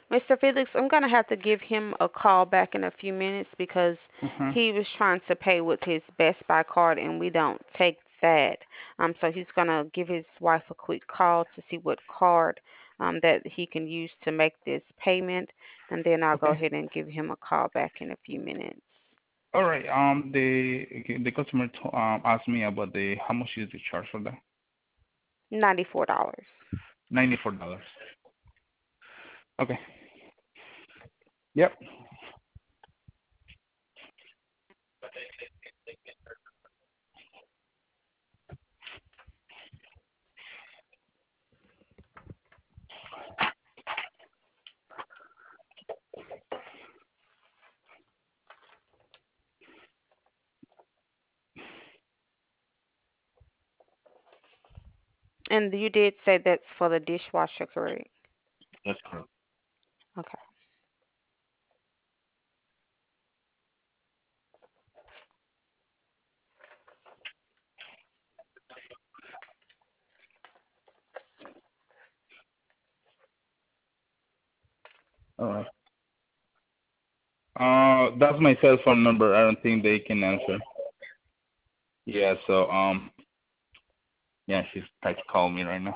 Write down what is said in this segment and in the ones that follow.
Mr. Felix, I'm gonna have to give him a call back in a few minutes because Mm-hmm. he was trying to pay with his Best Buy card and we don't take that. So he's gonna give his wife a quick call to see what card that he can use to make this payment, and then I'll go Okay. ahead and give him a call back in a few minutes. All right. The customer asked me about the how much is the charge for that? $94. $94. Okay. Yep. And you did say that's for the dishwasher, correct? That's correct. Okay. All right. That's my cell phone number. I don't think they can answer. Yeah. So yeah, she's trying to call me right now.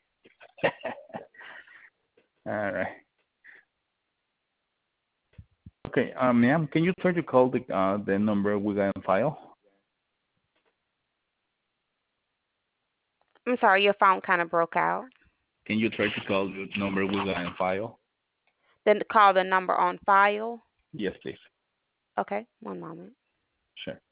All right. Okay. Ma'am, can you try to call the number we got on file? I'm sorry, your phone kind of broke out. Can you try to call the number we got on file? Then call the number on file. Yes, please. Okay, one moment. Sure.